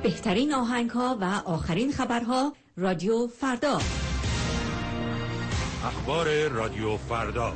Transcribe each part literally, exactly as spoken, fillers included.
بهترین آهنگ‌ها و آخرین خبرها رادیو فردا. اخبار رادیو فردا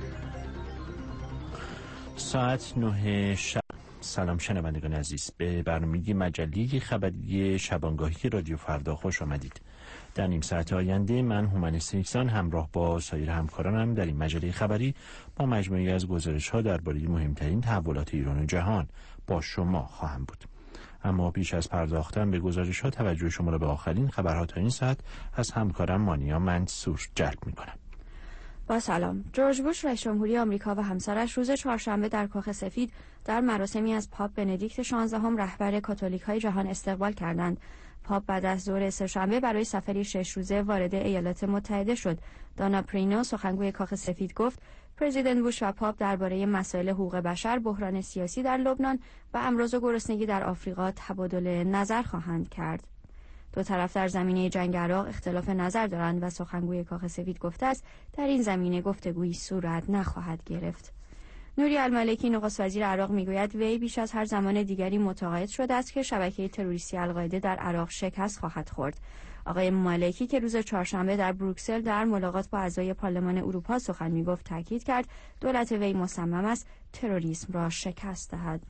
ساعت نه شب. سلام شنوندگان عزیز، به برنامه مجله خبری شبانگاهی رادیو فردا خوش آمدید. در نیم ساعت آینده من هومن سیکسان همراه با سایر همکارانم در این مجله خبری با مجموعی از گزارش‌ها درباره مهمترین تحولات ایران و جهان با شما خواهم بود. اما پیش از پرداختن به گزارش‌ها توجه شما را به آخرین خبرها تا این ساعت از همکارم مانیا منصور جلب می‌کنم. با سلام. جورج بوش رئیس جمهوری آمریکا و همسرش روز چهارشنبه در کاخ سفید در مراسمی از پاپ بندیکت شانزدهم رهبر کاتولیک‌های جهان استقبال کردند. پاپ بعد از ظهر سه‌شنبه برای سفری شش روزه وارد ایالات متحده شد. دانا پرینو سخنگوی کاخ سفید گفت پرزیدنت بوش و پاپ درباره مسائل حقوق بشر، بحران سیاسی در لبنان و امراض و گرسنگی در آفریقا تبادل نظر خواهند کرد. دو طرف در زمینه جنگ عراق اختلاف نظر دارند و سخنگوی کاخ سفید گفته است در این زمینه گفتگویی صورت نخواهد گرفت. نوری المالکی نخست وزیر عراق میگوید وی بیش از هر زمان دیگری متقاعد شده است که شبکه تروریستی القاعده در عراق شکست خواهد خورد. آقای مالکی که روز چهارشنبه در بروکسل در ملاقات با اعضای پارلمان اروپا سخن میگفت تاکید کرد دولت وی مصمم است تروریسم را شکست دهد.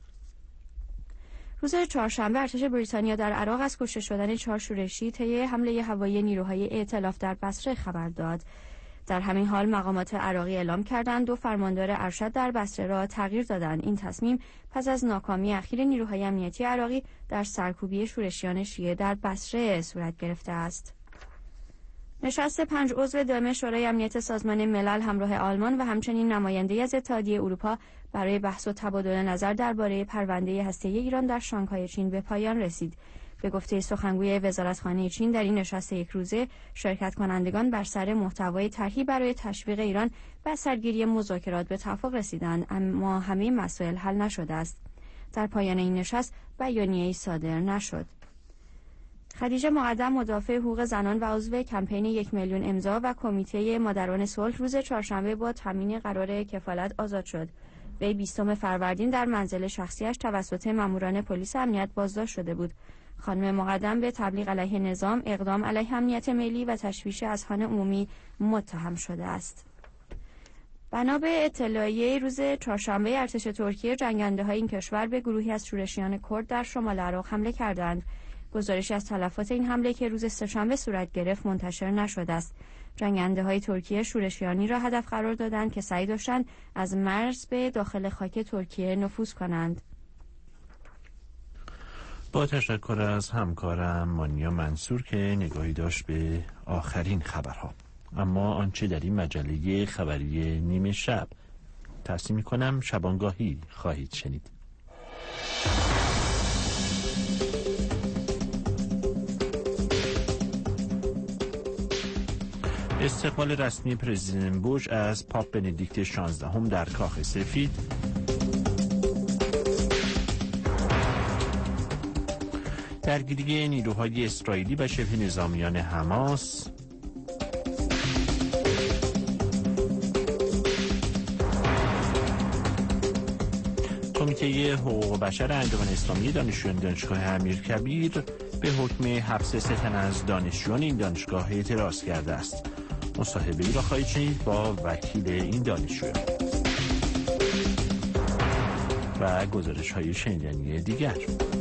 روز چهارشنبه ارتش بریتانیا در عراق از کشته شدن چهار شورشی طی حمله هوایی نیروهای ائتلاف در بصره خبر داد. در همین حال مقامات عراقی اعلام کردند دو فرماندار ارشد در بصره را تغییر دادند. این تصمیم پس از ناکامی اخیر نیروهای امنیتی عراقی در سرکوبی شورشیان شیعه در بصره صورت گرفته است. نشست پنج عضو دائم شورای امنیت سازمان ملل همراه آلمان و همچنین نماینده از اتحادیه اروپا برای بحث و تبادل نظر درباره پرونده هسته‌ای ایران در شانگهای چین به پایان رسید. به گفته سخنگوی وزارتخانه چین در این نشست یک روزه شرکت کنندگان بر سر محتوای طرحی برای تشویق ایران و سرگیری مذاکرات به توافق رسیدند، اما همه مسائل حل نشده است. در پایان این نشست بیانیه‌ای صادر نشد. خدیجه مقدم مدافع حقوق زنان و عضو کمپین یک میلیون امضا و کمیته مادران صلح روز چهارشنبه با تامین قرار کفالت آزاد شد. وی بیستم فروردین در منزل شخصیش توسط ماموران پلیس امنیت بازداشت شده بود. خانم مقدم به تبلیغ علیه نظام، اقدام علیه امنیت ملی و تشویش اذهان عمومی متهم شده است. بنا به اطلاعیه روز چهارشنبه ارتش ترکیه جنگنده‌های این کشور به گروهی از شورشیان کرد در شمال عراق حمله کردند. گزارشی از تلفات این حمله که روز سه‌شنبه صورت گرفت منتشر نشده است. جنگنده‌های ترکیه شورشیانی را هدف قرار دادند که سعی داشتند از مرز به داخل خاک ترکیه نفوذ کنند. با تشکر از همکارم مانیا منصور که نگاهی داشت به آخرین خبرها. اما آنچه در این مجله خبری نیمه شب ترسیم می‌کنم شبانگاهی خواهید شنید. استقبال رسمی پرزیدنت بوش از پاپ بندیکت شانزدهم در کاخ سفید، درگیری نیروهای اسرائیلی و شبه نظامیان حماس، کمیته حقوق بشر انجمن اسلامی دانشجویان دانشگاه امیرکبیر به حکم حبس سه تن از دانشجویان این دانشگاه اعتراض کرده است. مصاحبه‌ای را خواهید شنید با وکیل این دانشجویان و گزارش‌های شنیدنی دیگر.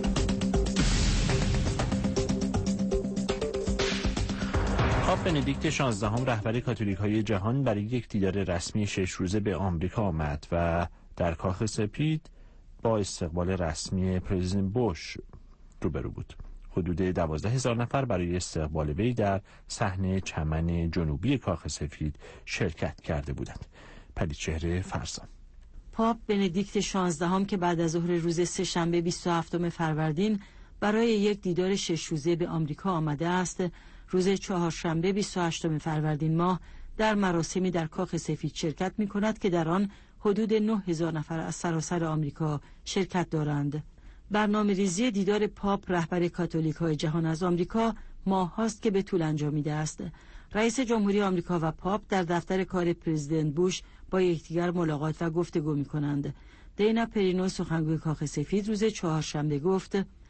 پاپ بندیکت شانزدهم رهبر کاتولیک‌های جهان برای یک دیدار رسمی شش روزه به آمریکا آمد و در کاخ سفید با استقبال رسمی پرزیدنت بوش روبرو بود. حدود دوازده هزار نفر برای استقبال وی در صحن چمن جنوبی کاخ سفید شرکت کرده بودند. پریچهره فرزان. پاپ بندیکت شانزدهم که بعد از ظهر روز سه‌شنبه بیست و هفتم فروردین برای یک دیدار شش روزه به آمریکا آمده است، روز چهارشنبه بیست و هشتم فروردین ماه در مراسمی در کاخ سفید شرکت می کند که در آن حدود نه هزار نفر از سراسر آمریکا شرکت دارند. برنامه ریزی دیدار پاپ رهبر کاتولیک‌های جهان از آمریکا ماه هاست که به طول انجامیده است. رئیس جمهوری آمریکا و پاپ در دفتر کار پرزیدنت بوش با یکدیگر ملاقات و گفتگو می کنند. دینا پرینو سخنگوی کاخ سفید روز چهارشنبه گفت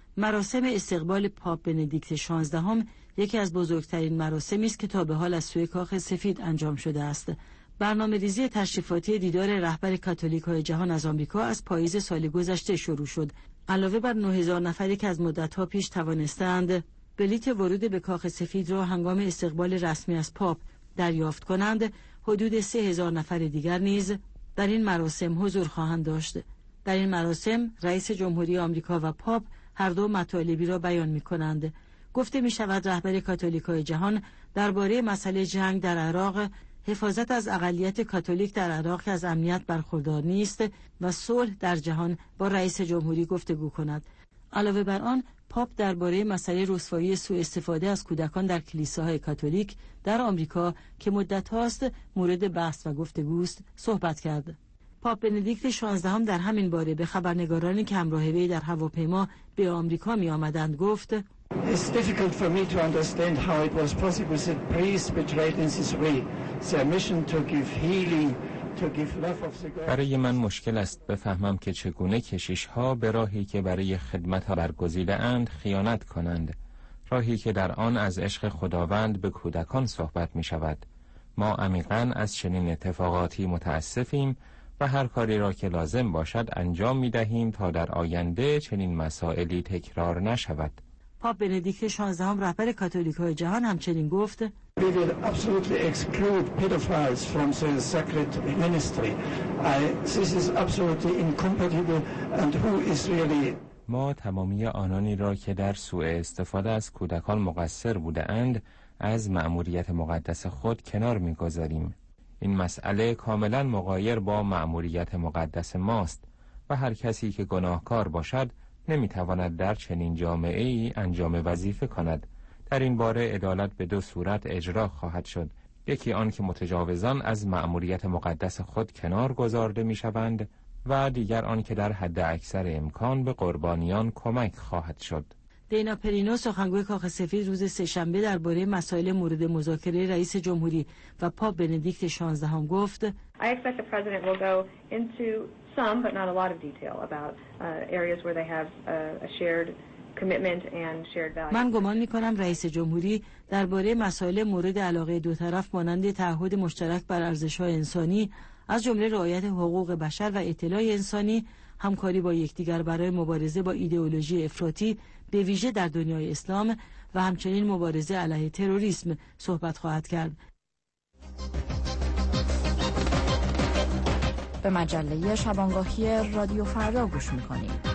مراسم استقبال پاپ بندیکت شانزدهم یکی از بزرگترین مراسمی است که تا به حال از سوی کاخ سفید انجام شده است. برنامه‌ریزی تشریفاتی دیدار رهبر کاتولیک‌های جهان از آمریکا از پاییز سال گذشته شروع شد. علاوه بر نه هزار نفری که از مدت‌ها پیش توانستند بلیت ورود به کاخ سفید را هنگام استقبال رسمی از پاپ دریافت کنند، حدود سه هزار نفر دیگر نیز در این مراسم حضور خواهند داشت. در این مراسم رئیس جمهوری آمریکا و پاپ هر دو مطالبی را بیان می‌کنند. گفته می‌شود رهبر کاتولیک‌های جهان درباره مسئله جنگ در عراق، حفاظت از اقلیت کاتولیک در عراق که از امنیت برخوردار نیست و صلح در جهان با رئیس جمهوری گفتگو کند. علاوه بر آن، پاپ درباره مسئله رسوایی سوء استفاده از کودکان در کلیساهای کاتولیک در آمریکا که مدت هاست مورد بحث و گفتگوست صحبت کرد. پاپ بندیکت شانزدهم در همین باره به خبرنگارانی که همراه وی در هواپیما به آمریکا می آمدند گفت: It's difficult for me to understand how it was possible that priests betrayed in this way their mission to give healing, to give love of the God. برای من مشکل است بفهمم که چگونه کشیش‌ها به راهی که برای خدمت برگزیده‌اند خیانت کنند، راهی که در آن از عشق خداوند به کودکان صحبت می شود. ما عمیقاً از چنین اتفاقاتی متاسفیم و هر کاری را که لازم باشد انجام می دهیم تا در آینده چنین مسائلی تکرار نشود. پاپ بندیکت شانزدهم رهبر کاتولیک‌های جهان همچنین گفت: We will absolutely exclude pedophiles from the sacred ministry. I, this is absolutely incompatible and who is really ما تمامی آنانی را که در سوء استفاده از کودکان مقصر بوده اند از مأموریت مقدس خود کنار می‌گذاریم. این مسئله کاملا مغایر با مأموریت مقدس ماست و هر کسی که گناهکار باشد نمیتواند در چنین جامعه‌ای انجام وظیفه کند. در این باره عدالت به دو صورت اجرا خواهد شد: یکی آن که متجاوزان از مأموریت مقدس خود کنار گذارده میشوند و دیگر آن که در حد اکثر امکان به قربانیان کمک خواهد شد. دینا پرینو سخنگوی کاخ سفید روز سه‌شنبه درباره مسائل مورد مذاکره رئیس جمهوری و پاپ بندیکت شانزدهم گفت: I expect the president will go into some but not a lot of detail about uh, areas where they have uh, a shared commitment and shared values. من گمان می‌کنم رئیس جمهوری درباره مسائل مورد علاقه دو طرف مانند تعهد مشترک بر ارزش‌های انسانی از جمله رعایت حقوق بشر و اطلاع انسانی، همکاری با یکدیگر برای مبارزه با ایدئولوژی افراطی به ویژه در دنیای اسلام و همچنین مبارزه علیه تروریسم صحبت خواهد کرد. به مجله شبانگاهی رادیو فردا گوش می‌کنید.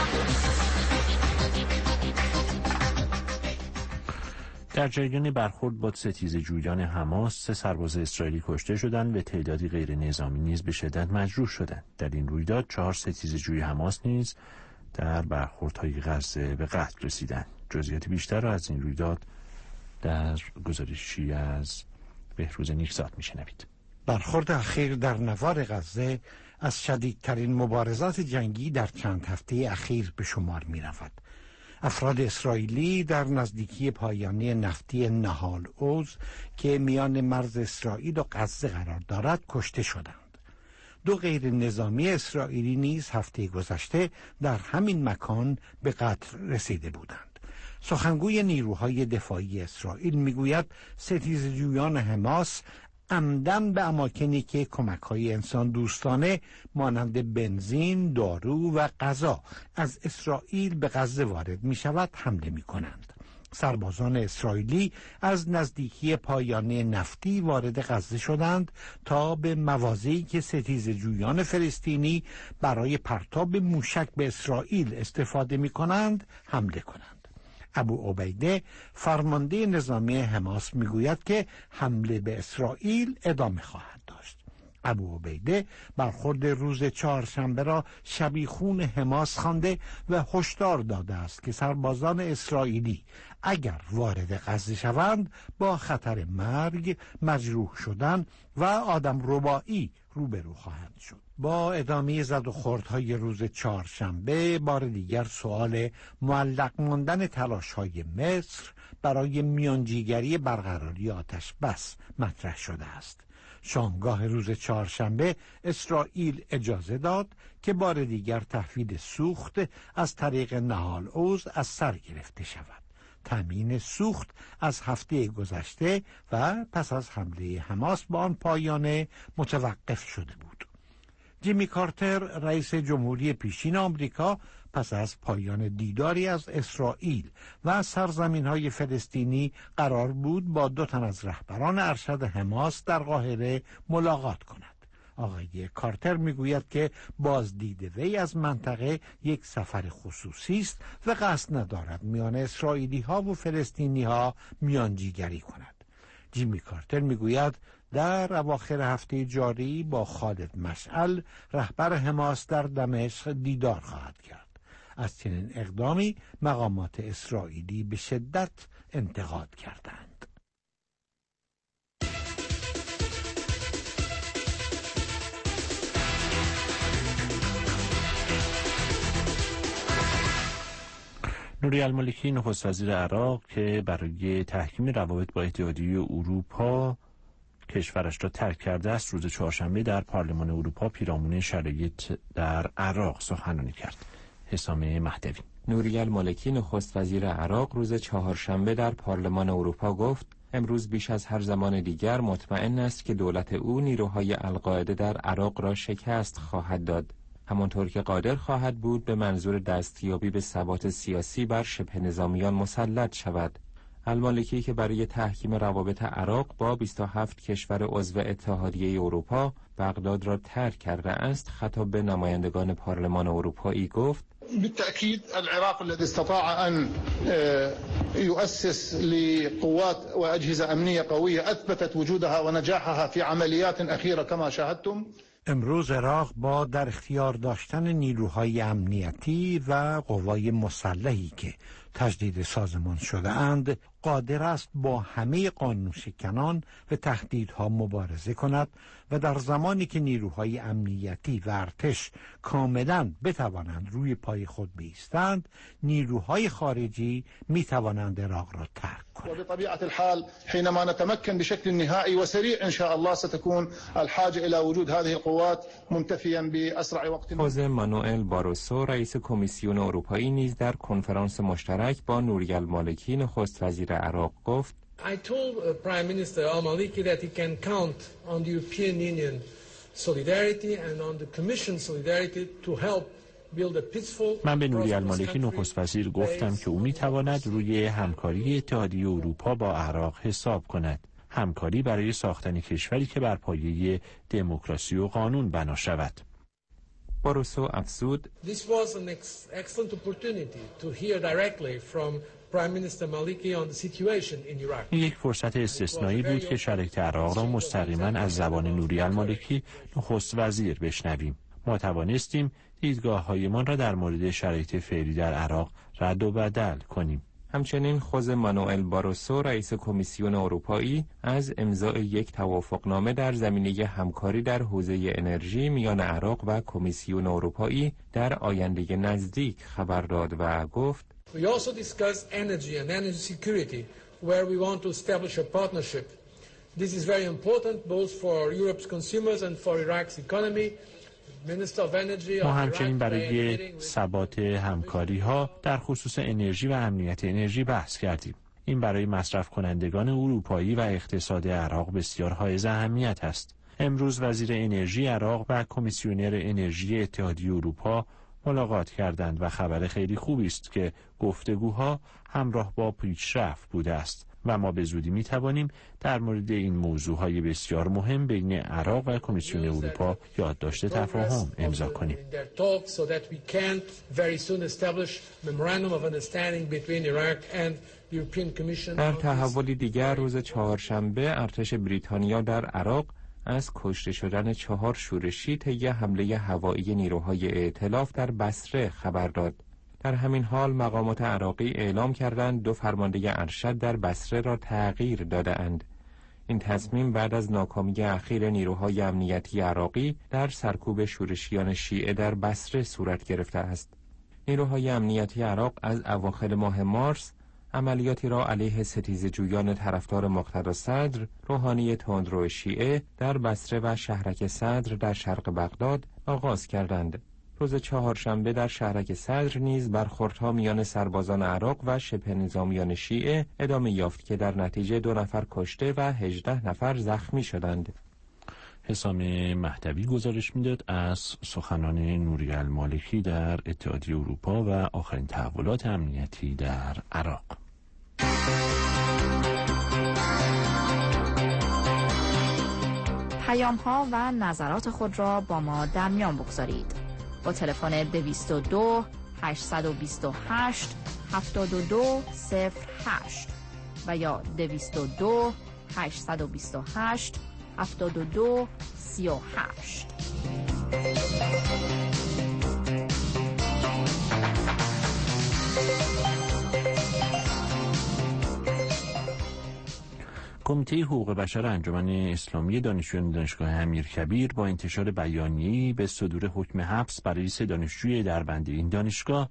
در جریان برخورد با ستیزجویان حماس، سه سرباز اسرائیلی کشته شدند و تعدادی غیر نظامی نیز به شدت مجروح شدند. در این رویداد چهار ستیزجوی حماس نیز در برخوردهای غزه به قتل رسیدند. جزئیات بیشتر را از این رویداد در گزارشی از بهروز نیکزاد میشنوید. برخورد اخیر در نوار غزه از شدیدترین مبارزات جنگی در چند هفته اخیر به شمار می رود. افراد اسرائیلی در نزدیکی پایانه نفتی نهال اوز که میان مرز اسرائیل و غزه قرار دارد کشته شدند. دو غیر نظامی اسرائیلی نیز هفته گذشته در همین مکان به قتل رسیده بودند. سخنگوی نیروهای دفاعی اسرائیل میگوید ستیزجویان حماس عمدن به اماکنی که کمک‌های انسان دوستانه مانند بنزین، دارو و غذا از اسرائیل به غزه وارد می‌شود حمله می‌کنند. سربازان اسرائیلی از نزدیکی پایانه نفتی وارد غزه شدند تا به مواضعی که ستیزجویان فلسطینی برای پرتاب موشک به اسرائیل استفاده می‌کنند حمله کنند. ابو عبیده فرمانده نظامی حماس میگوید که حمله به اسرائیل ادامه خواهد داشت. ابو عبیده برخورد روز چهارشنبه را شبیخون حماس خوانده و هشدار داده است که سربازان اسرائیلی اگر وارد غزه شوند با خطر مرگ، مجروح شدن و آدم ربایی روبرو خواهند شد. با ادامه زد و خوردهای روز چهارشنبه بار دیگر سؤال معلق ماندن تلاش‌های مصر برای میانجیگری برقراری آتش بس مطرح شده است. شامگاه روز چهارشنبه اسرائیل اجازه داد که بار دیگر تحویل سوخت از طریق نهال اوز از سر گرفته شود. تامین سوخت از هفته گذشته و پس از حمله حماس به آن پایانه متوقف شده بود. جیمی کارتر رئیس جمهوری پیشین آمریکا پس از پایان دیداری از اسرائیل و سرزمین‌های فلسطینی قرار بود با دو تن از رهبران ارشد حماس در قاهره ملاقات کند. آقای کارتر میگوید که بازدید وی از منطقه یک سفر خصوصی است و قصد ندارد میان اسرائیلی ها و فلسطینی ها میانجیگری کند. جیمی کارتر میگوید در اواخر هفته جاری با خالد مشعل رهبر حماس در دمشق دیدار خواهد کرد. از چنین اقدامی مقامات اسرائیلی به شدت انتقاد کردند. نوری المالکی نخست وزیر عراق که برای تحکیم روابط با اتحادیه اروپا کشورش را ترک کرده است، روز چهارشنبه در پارلمان اروپا پیرامون شرایط در عراق سخنرانی کرد. حسام مهدوی. نوری المالکی نخست وزیر عراق روز چهارشنبه در پارلمان اروپا گفت امروز بیش از هر زمان دیگر مطمئن است که دولت او نیروهای القاعده در عراق را شکست خواهد داد، همانطور که قادر خواهد بود به منظور دستیابی به ثبات سیاسی بر شبه نظامیان مسلط شود. المالکی که برای تحکیم روابط عراق با بیست و هفت کشور عضو اتحادیه اروپا بغداد را ترک کرده است، خطاب به نمایندگان پارلمان اروپایی گفت: بالتأكيد العراق الذي استطاع أن يؤسس لقوات وأجهزة أمنية قوية أثبتت وجودها ونجاحها في عمليات أخيرة كما شاهدتم. امروز عراق با در اختیار داشتن نیروهای امنیتی و قوای مسلحی که تجدید سازمان شده اند قادر است با همه قانون شکنان و تهدیدها مبارزه کند و در زمانی که نیروهای امنیتی و ارتش کاملا بتوانند روی پای خود بایستند، نیروهای خارجی می توانند عراق را ترک کنند. وبطبيعة الحال حينما نتمكن بشكل نهائي وسريع ان شاء الله ستكون الحاجه الى وجود هذه القوات منتفيا باسرع وقت. خوزه مانوئل باروسو رئیس کمیسیون اروپایی نیز در کنفرانس مشترک با نوری المالکی نخست وزیر عراق گفت: I told uh, Prime Minister al-Maliki that he can count on the European Union solidarity and on the Commission solidarity to help build a peaceful. من به نوری المالکی نخست وزیر گفتم که او میتواند روی همکاری اتحادیه اروپا با عراق حساب کند. همکاری برای ساختن کشوری که بر پایه دموکراسی و قانون بنا شود. باروسو افزود: This was an excellent opportunity to hear directly from Prime Minister Maliki on the situation in Iraq. این یک فرصت استثنایی بود که شرایط عراق را مستقیما از زبان نوری المالکی نخست وزیر بشنویم. ما توانستیم دیدگاه‌هایمان را در مورد شرایط فعلی در عراق رد و بدل کنیم. همچنین خوزه مانوئل باروسو رئیس کمیسیون اروپایی از امضای یک توافقنامه در زمینه همکاری در حوزه انرژی میان عراق و کمیسیون اروپایی در آینده نزدیک خبر داد و گفت: We also discussed energy and energy security, where we want to establish a partnership. This is very important both for Europe's consumers and for Iraq's economy. ما همچنین برای ثبات همکاری ها در خصوص انرژی و امنیت انرژی بحث کردیم. این برای مصرف کنندگان اروپایی و اقتصاد عراق بسیار حائز اهمیت است. امروز وزیر انرژی عراق و کمیسیونر انرژی اتحادیه اروپا ملاقات کردند و خبر خیلی خوبی است که گفتگوها همراه با پیشرفت بوده است و ما به زودی می توانیم در مورد این موضوعهای بسیار مهم بین عراق و کمیسیون اروپا یادداشت تفاهم امضا کنیم. در تحولی دیگر روز چهارشنبه ارتش بریتانیا در عراق از کشته شدن چهار شورشی طی حمله هوایی نیروهای ائتلاف در بصره خبر داد. در همین حال مقامات عراقی اعلام کردند دو فرمانده ارشد در بصره را تغییر داده‌اند. این تصمیم بعد از ناکامی اخیر نیروهای امنیتی عراقی در سرکوب شورشیان شیعه در بصره صورت گرفته است. نیروهای امنیتی عراق از اواخر ماه مارس عملیاتی را علیه ستیزجویان طرفدار مقتدا صدر، روحانی تندرو شیعه در بصره و شهرک صدر در شرق بغداد آغاز کردند. روز چهارشنبه در شهرک صدر نیز برخوردها میان سربازان عراق و شبه نظامیان شیعه ادامه یافت که در نتیجه دو نفر کشته و هجده نفر زخمی شدند. حسام مهدوی گزارش میداد از سخنان نوری المالکی در اتحادیه اروپا و آخرین تحولات امنیتی در عراق. پیام ها و نظرات خود را با ما در میان بگذارید. با تلفن دویست و دو هشتصد و بیست و هشت هفتاد و دو صفر هشت و یا دویست و دو هشتصد و بیست و هشت هفتاد و دو سی و هشت. کمیته حقوق بشر انجمن اسلامی دانشجویان دانشگاه امیرکبیر با انتشار بیانیه‌ای به صدور حکم حبس برای سه دانشجوی دربند این دانشگاه،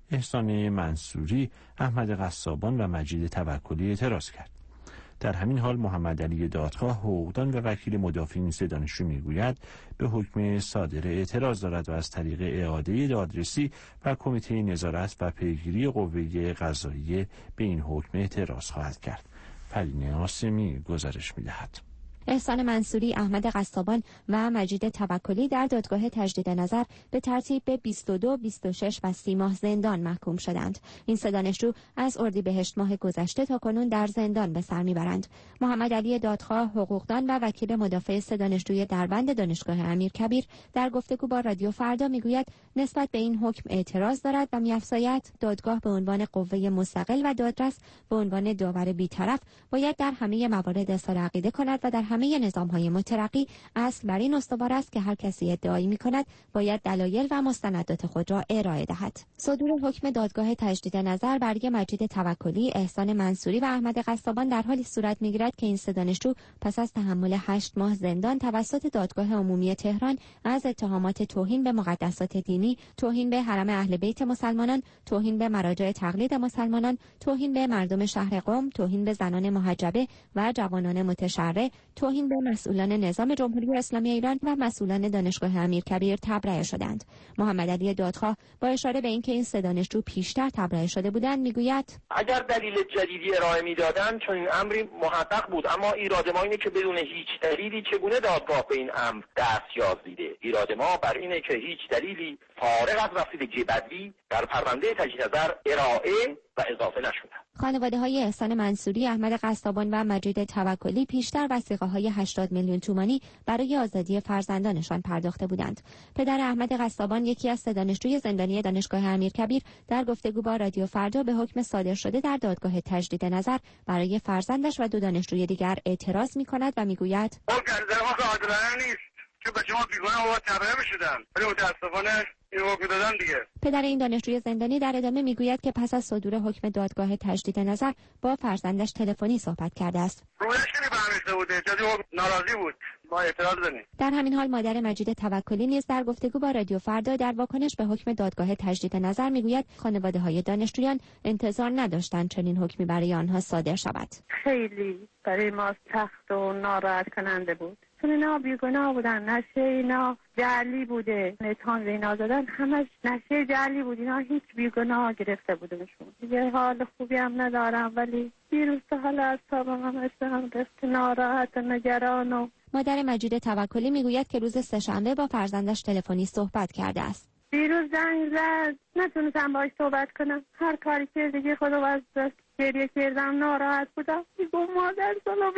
احسان منصوری، احمد قصابان و مجید توکلی اعتراض کرد. در همین حال محمد علی دادخواه، حقوقدان و وکیل مدافع این سه دانشجو میگوید به حکم صادر اعتراض دارد و از طریق اعاده دادرسی و کمیته نظارت و پیگیری قوه قضاییه به این حکم اعتراض خواهد کرد. فرینه آسمی گزارش می‌دهد. احسان منصوری، احمد قصابان و مجید توکلی در دادگاه تجدید نظر به ترتیب به بیست و دو، بیست و شش و سی ماه زندان محکوم شدند. این سه دانشجو از اردیبهشت ماه گذشته تا کنون در زندان به سر میبرند. محمد علی دادخواه، حقوقدان و وکیل مدافع سه دانشجوی دربند دانشگاه امیرکبیر در گفتگو با رادیو فردا میگوید نسبت به این حکم اعتراض دارد و می‌افزاید دادگاه به عنوان قوه مستقل و دادرس به عنوان داور بی‌طرف باید در همه موارد اظهار عقیده کند و در همه نظام‌های مترقی اصل بر این استوار است که هر کسی ادعایی می‌کند باید دلایل و مستندات خود را ارائه دهد. صدور حکم دادگاه تجدید نظر برای مجید توکلی، احسان منصوری و احمد قصابان در حالی صورت می‌گیرد که این سه دانشجو پس از تحمل هشت ماه زندان توسط دادگاه عمومی تهران از اتهامات توهین به مقدسات دینی، توهین به حرم اهل بیت مسلمانان، توهین به مراجع تقلید مسلمانان، توهین به مردم شهر قم، توهین به زنان محجبه و جوانان متشرع، توهین به مسئولان نظام جمهوری اسلامی ایران و مسئولان دانشگاه امیرکبیر تبرئه شدند. محمد علی دادخواه با اشاره به اینکه این سه دانشجو پیشتر تبرئه شده بودند میگوید اگر دلیل جدیدی ارائه میدادند چون این امری محقق بود، اما ایراد ما اینه که بدون هیچ دلیلی چگونه دادگاه به این امر دستیاب دیده. ایراد ما بر اینه که هیچ دلیلی فارغ از رسیدگی بدوی در پرونده تجدید نظر ارائه و اضافه نشده. خانواده های احسان منصوری، احمد قصابان و مجید توکلی پیشتر وثیقه های هشتاد میلیون تومانی برای آزادی فرزندانشان پرداخته بودند. پدر احمد قصابان، یکی از سه دانشجوی زندانی دانشگاه امیرکبیر، در گفتگو با رادیو فردا به حکم صادر شده در دادگاه تجدید نظر برای فرزندش و دو دانشجوی دیگر اعتراض می‌کند و می‌گوید عادلانه نیست که به شما بیگانه بابا تبرئه می‌شدن، ولی متأسفانه این حکم دادن دیگه. پدر این دانشجوی زندانی در ادامه میگوید که پس از صدور حکم دادگاه تجدید نظر با فرزندش تلفنی صحبت کرده است. رویش خیلی برنامه‌ریزی بوده، جدی ناراضی بود. ما اعتراض داریم. در همین حال مادر مجید توکلی نیز در گفتگو با رادیو فردا در واکنش به حکم دادگاه تجدید نظر میگوید خانواده‌های دانشجویان انتظار نداشتند چنین حکمی برای آنها صادر شود. خیلی برای ما سخت و ناراحت کننده بود. چون اینا بیگناه بودن، نشه اینا جعلی بوده، اتهام به اینا زدن همش نشه جعلی بود، اینا هیچ بیگناه گرفته بودنشون. دیگه حال خوبی هم ندارم، ولی دیروز حال اعصابم همش هم رفت، ناراحت و نگران. و مادر مجید توکلی میگوید که روز سه‌شنبه با فرزندش تلفنی صحبت کرده است. دیروز زنگ زد، نتونستم باهاش صحبت کنم، هر کاری که دیگه خدا از دست گریه کردم، ناراحت بودم. دیگه مادر سلام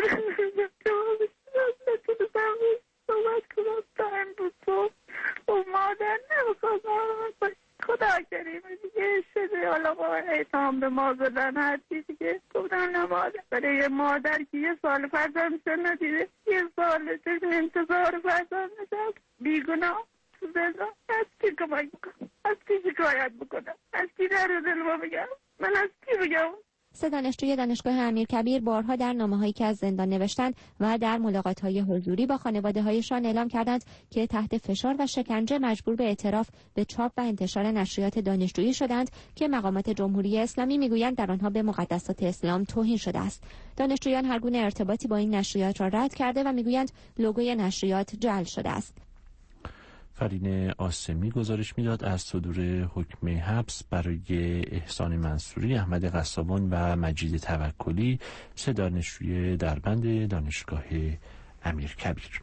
نتونستم صحبت کنم، تایم بود تو و مادر نمیخواستم. خدا کریم دیگه شده، حالا با اعتام به ما زدن هرچی دیگه گفتن نماده. برای یه مادر که یه سال فرزندش ندیده، یه سال چشم انتظار فرزندش هست، بیگناه تو زندان، از کی کمک بکنم؟ از کی شکایت بکنم؟ از کی در دل ما بگم؟ من از کی بگم؟ سه دانشجوی دانشگاه امیرکبیر بارها در نامه‌هایی که از زندان نوشتند و در ملاقات‌های حضوری با خانواده‌هایشان اعلام کردند که تحت فشار و شکنجه مجبور به اعتراف به چاپ و انتشار نشریات دانشجویی شدند که مقامات جمهوری اسلامی میگویند در آنها به مقدسات اسلام توهین شده است. دانشجویان هر گونه ارتباطی با این نشریات را رد کرده و میگویند لوگوی نشریات جعل شده است. فرین آسمی گزارش میداد از صدور حکم حبس برای احسان منصوری، احمد قصابان و مجید توکلی، سه دانشجوی دربند دانشگاه امیرکبیر.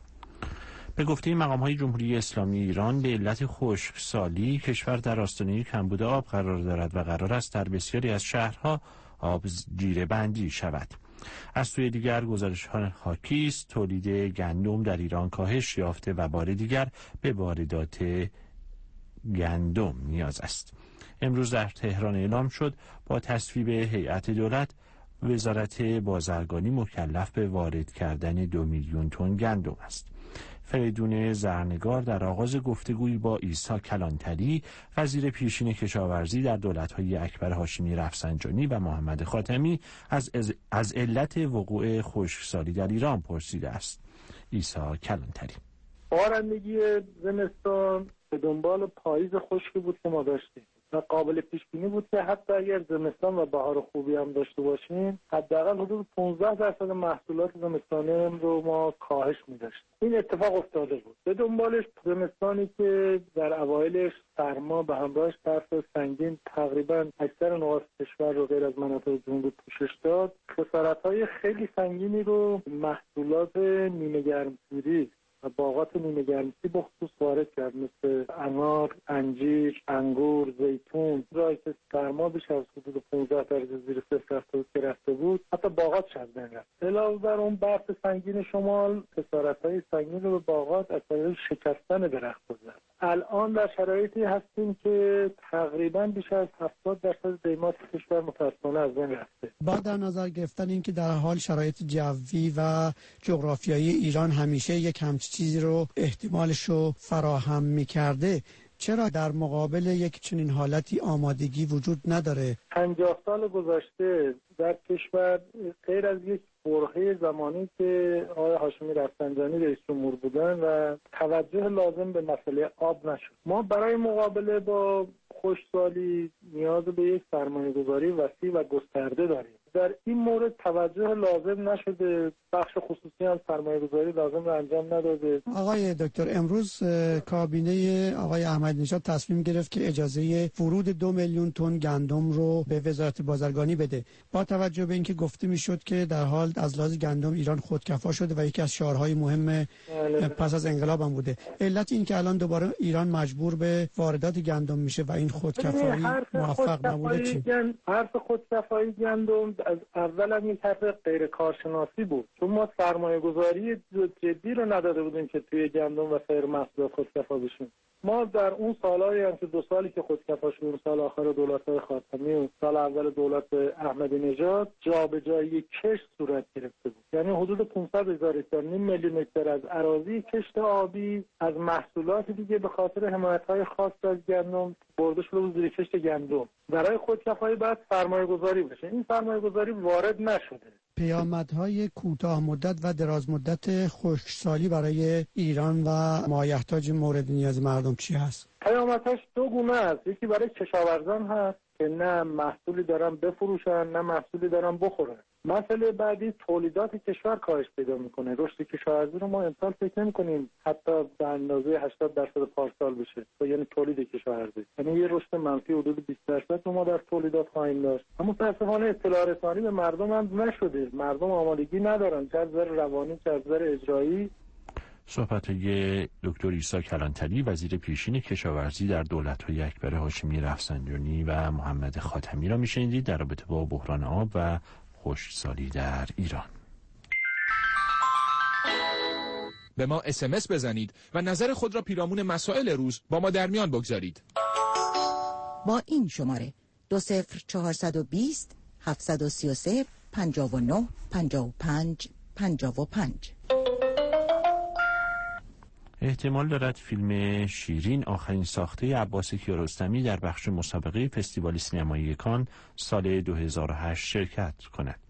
به گفته مقام‌های جمهوری اسلامی ایران، به علت خشکسالی کشور در آستانه کمبود آب قرار دارد و قرار است در بسیاری از شهرها آب جیره بندی شود. از سوی دیگر گزارش‌ها حاکی است تولید گندم در ایران کاهش یافته و بار دیگر به واردات گندم نیاز است. امروز در تهران اعلام شد با تصویب هیئت دولت وزارت بازرگانی مکلف به وارد کردن دو میلیون تن گندم است. فریدون زرنگار در آغاز گفتگویی با عیسی کلانتری، وزیر پیشین کشاورزی در دولت‌های اکبر هاشمی رفسنجانی و محمد خاتمی، از از, از علت وقوع خشکسالی در ایران پرسیده است. عیسی کلانتری: بارندگی زمستان به دنبال پاییز خشکی بود که ما داشتیم و قابل پیش بینی بود که حتی اگر زمستان و بهار خوبی هم داشته باشیم، حداقل حدود پانزده درصد محصولات زمستانه رو ما کاهش می‌داشتیم. این اتفاق افتاده بود. به دنبالش زمستانی که در اوایلش سرما به همراهش برف سنگین تقریبا اکثر نقاط کشور رو غیر از مناطق جنوبی پوشش داد، خسارت‌های خیلی سنگینی رو محصولات نیمه گرمسیری و باغات نیمه گرمسیری به خصوص وارد کرد، مثل انار، انجیر، انگور، زیتون، رای که سرما بیش از حدود پانزده درجه زیر صفر رفته بود که رفته بود، حتی باغاتش از بین رفت. علاوه بر اون برف سنگین شمال خسارت‌های سنگین رو به باغات از طریق شکستن درخت زد. الان در شرایطی هستیم که تقریبا بیش از هفتاد درصد دیمات کشور متأسفانه از بین رفته. با در نظر گرفتن اینکه در حال شرایط جوی و جغرافیایی ایران همیشه یک همچین چیزی رو احتمالش رو فراهم می‌کرده، چرا در مقابل یک چنین حالتی آمادگی وجود نداره؟ پنجاه سال گذشته در کشور غیر از یک برهه زمانی که آقای هاشمی رفسنجانی رئیس جمهور بودن و توجه لازم به مسئله آب نشد. ما برای مقابله با خشکسالی نیاز به یک سرمایه‌گذاری وسیع و گسترده داریم. در این مورد توجه لازم نشده، بخش خصوصی هم سرمایه‌گذاری لازم رو انجام نداده. آقای دکتر، امروز کابینه آقای احمدی نژاد تصمیم گرفت که اجازه ورود دو میلیون تن گندم رو به وزارت بازرگانی بده، با توجه به اینکه گفته میشد که در حال از لحاظ گندم ایران خودکفا شده و یکی از شعارهای مهم پس از انقلاب هم بوده. علت این که الان دوباره ایران مجبور به واردات گندم میشه و این خودکفایی موفق نبوده چی؟ حرف خودکفایی گندم از اول هم یک حرف غیر کارشناسی بود، چون ما سرمایه گذاری جدی رو نداده بودیم که توی گندم و سایر محصولات خودکفا بشیم. ما در اون سالهایی هم که دو سالی که خودکفا شدیم، سال آخر دولت خاتمی و سال اول دولت احمدی نژاد، جابجایی کشت صورت گرفته بود. یعنی حدود پانصد هزار هکتار، نیم میلیون هکتار از اراضی کشت آبی از محصولات دیگه به خاطر حمایت‌های خاص از گندم برده شده بود زیر کشت گندم. برای خودکفایی باید سرمایه‌گذاری بشه. این سرمایه‌گذاری وارد نشده. پیامدهای کوتاه مدت و دراز مدت خشکسالی برای ایران و مایحتاج مورد نیاز مردم چی هست؟ پیامدهاش دو گونه است. یکی برای کشاورزان هست که نه محصولی دارن بفروشن نه محصولی دارن بخورن. مسئله بعدی تولیدات کشور کاهش پیدا میکنه. رشد کشاورزی رو ما امسال فکر نمی‌کنیم حتی به اندازه هشتاد درصد پارسال بشه، یعنی تولید کشاورزی، یعنی یه رشد منفی حدود بیست درصد رو ما در تولیدات خواهیم داشت. اما متأسفانه اطلاع رسانی به مردم هم نشده. مردم آمادگی ندارن، چه از نظر روانی چه از نظر اجرایی. صحبت‌های دکتر عیسی کلانتری، وزیر پیشین کشاورزی در دولت‌های اکبر هاشمی رفسنجانی و محمد خاتمی را می‌شنیدید در رابطه با بحران آب و خشکسالی در ایران. به ما اس ام اس بزنید و نظر خود را پیرامون مسائل روز با ما در میان بگذارید. با این شماره دو صفر چهارصد و بیست هفتصد و سی و سه پنجاه و نه پنجاه و پنج پنجاه و پنج. احتمال دارد فیلم شیرین، آخرین ساخته عباس کیارستمی، در بخش مسابقه فستیوال سینمایی کان سال دو هزار و هشت شرکت کند.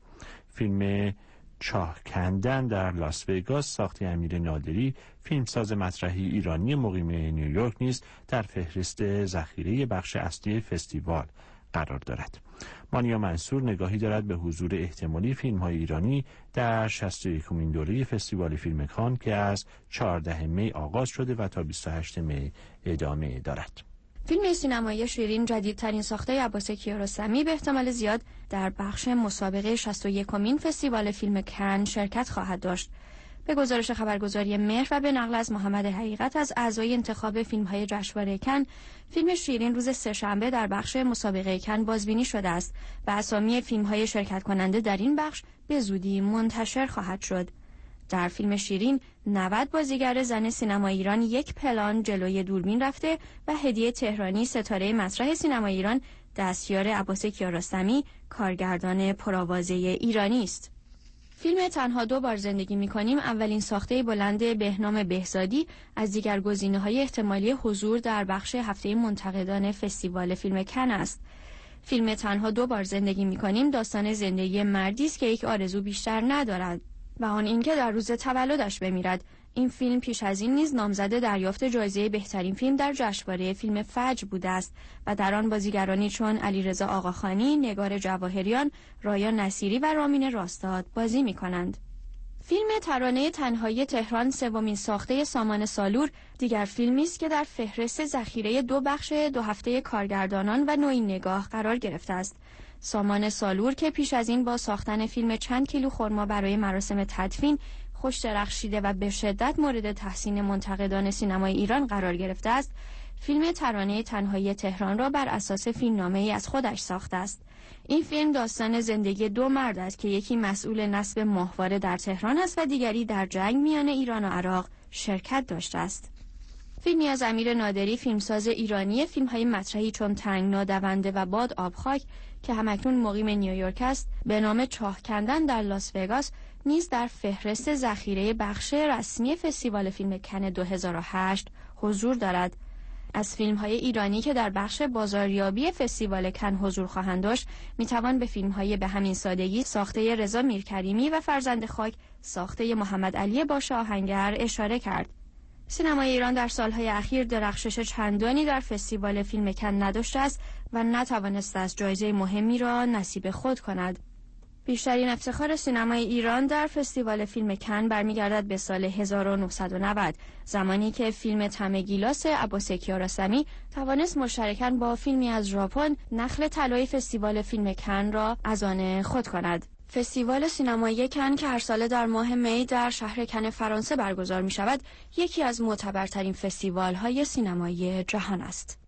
فیلم چاه کندن در لاس وگاس ساخته امیر نادری، فیلمساز مطرحی ایرانی مقیم نیویورک، نیز در فهرست ذخیره بخش اصلی فستیوال قرار دارد. مانیا منصور نگاهی دارد به حضور احتمالی فیلم‌های ایرانی در شصت و یکمین دوره فستیوال فیلم کان که از چهاردهم می آغاز شده و تا بیست و هشتم می ادامه دارد. فیلم سینمایی شیرین، جدیدترین ساخته عباس کیارستمی، به احتمال زیاد در بخش مسابقه شصت و یکمین فستیوال فیلم کن شرکت خواهد داشت. به گزارش خبرگزاری مهر و به نقل از محمد حقیقت از اعضای انتخاب فیلم‌های جشنواره کن، فیلم شیرین روز سه‌شنبه در بخش مسابقه کن بازبینی شده است و اسامی فیلم‌های شرکت کننده در این بخش به زودی منتشر خواهد شد. در فیلم شیرین، نود بازیگر زن سینما ایران یک پلان جلوی دوربین رفته و هدیه تهرانی، ستاره مطرح سینما ایران، دستیار عباس کیارستمی، کارگردان پرآوازه ایرانی است. فیلم تنها دو بار زندگی می‌کنیم، اولین ساخته بلند بهنام بهزادی از دیگر گزینه‌های احتمالی حضور در بخش هفته منتقدان فستیوال فیلم کن است. فیلم تنها دو بار زندگی می‌کنیم داستان زندگی مردی است که یک آرزو بیشتر ندارد و آن اینکه در روز تولدش بمیرد. این فیلم پیش از این نیز نامزد دریافت جایزه بهترین فیلم در جشنواره فیلم فجر بوده است و در آن بازیگرانی چون علیرضا آقاخانی، نگار جواهریان، رایا نصیری و رامین راستاد بازی می‌کنند. فیلم ترانه تنهایی تهران، سومین ساخته سامان سالور، دیگر فیلمی است که در فهرست ذخیره دو بخش دو هفته کارگردانان و نوعی نگاه قرار گرفته است. سامان سالور که پیش از این با ساختن فیلم چند کیلو خرما برای مراسم تدفین خوش درخشیده و به شدت مورد تحسین منتقدان سینمای ایران قرار گرفته است، فیلم ترانه تنهایی تهران را بر اساس فیلمنامه‌ای از خودش ساخته است. این فیلم داستان زندگی دو مرد است که یکی مسئول نصب ماهواره در تهران است و دیگری در جنگ میان ایران و عراق شرکت داشته است. فیلمی از امیر نادری، فیلمساز ایرانی فیلم‌های مطرحی چون تنگنا، دونده و باد آبخاک که همکنون مقیم نیویورک است، به نام چاه کندن در لاس وگاس، نیز در فهرست ذخیره بخش رسمی فستیوال فیلم کن دو هزار و هشت حضور دارد. از فیلم‌های ایرانی که در بخش بازاریابی فستیوال کن حضور خواهند داشت، می‌توان به فیلم‌های به همین سادگی ساخته رضا میرکریمی و فرزند خاک ساخته محمد علی باشه آهنگر اشاره کرد. سینمای ایران در سالهای اخیر درخشش چندانی در فستیوال فیلم کن نداشته است و نتوانسته است جایزه مهمی را نصیب خود کند. بیشترین افتخار سینمای ایران در فستیوال فیلم کن برمیگردد به سال هزار و نهصد و نود، زمانی که فیلم طعم گیلاس عباس کیارستمی توانست مشترکاً با فیلمی از ژاپن نخل طلای فستیوال فیلم کن را از آن خود کند. فستیوال سینمایی کن که هر ساله در ماه می در شهر کن فرانسه برگزار می شود، یکی از معتبرترین فستیوال‌های سینمایی جهان است.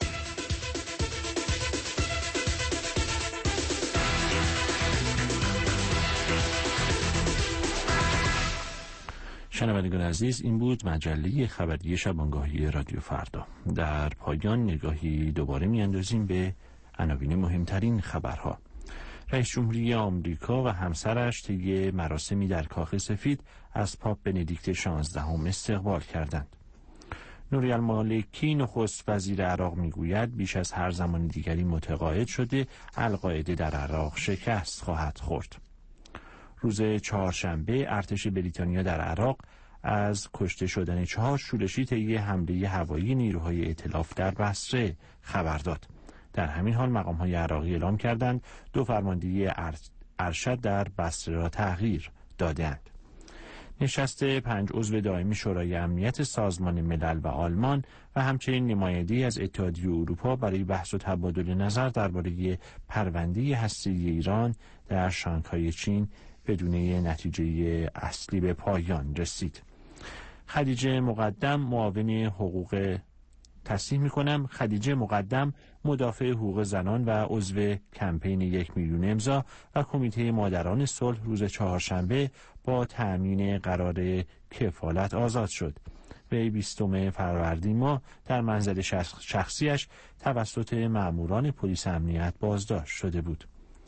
شنوندگان عزیز، این بود مجله خبری شبانگاهی رادیو فردا. در پایان نگاهی دوباره میاندازیم به عناوین مهمترین خبرها. رئیس جمهوری آمریکا و همسرش طی مراسمی در کاخ سفید از پاپ بندیکت شانزدهم استقبال کردند. نوری المالکی نخست وزیر عراق میگوید بیش از هر زمان دیگری متقاعد شده القاعده در عراق شکست خواهد خورد. روز چهارشنبه ارتش بریتانیا در عراق از کشته شدن چهار شورشی طی حمله هوایی نیروهای ائتلاف در بصره خبر داد. در همین حال مقام‌های عراقی اعلام کردند دو فرماندهی ارشد در بصره را تغییر دادند. نشست پنج عضو دائمی شورای امنیت سازمان ملل و آلمان و همچنین نماینده‌ای از اتحادیه اروپا برای بحث و تبادل نظر درباره پرونده هسته‌ای ایران در شانگهای چین بدون نتیجه اصلی به پایان رسید. خدیجه مقدم معاون حقوق تصحیح میکنم خدیجه مقدم مدافع حقوق زنان و عضو کمپین یک میلیون امضا و کمیته مادران صلح روز چهارشنبه با تأمین قرار کفالت آزاد شد. وی بیستم فروردین ماه در منزل شخصیش توسط مأموران پلیس امنیت بازداشت شده بود.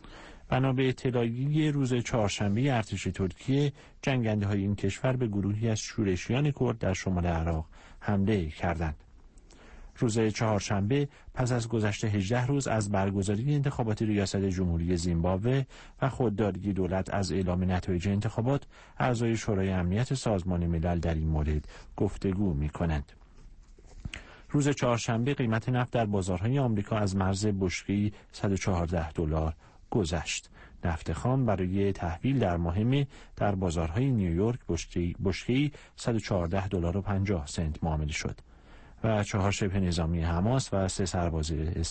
بنا به اطلاعیه روز چهارشنبه ارتش ترکیه، جنگنده‌های این کشور به گروهی از شورشیان کرد در شمال عراق حمله کردند. روز چهارشنبه پس از گذشت هجده روز از برگزاری انتخابات ریاست جمهوری زیمبابوه و خودداری دولت از اعلام نتایج انتخابات، اعضای شورای امنیت سازمان ملل در این مورد گفتگو می‌کنند. روز چهارشنبه قیمت نفت در بازارهای آمریکا از مرز بشکه‌ای صد و چهارده دلار گذشت. نفت خام برای تحویل در ماه مه در بازارهای نیویورک بشکه‌ای صد و چهارده دلار و پنجاه سنت معامله شد و چهار شبه نظامی حماس و سه سرباز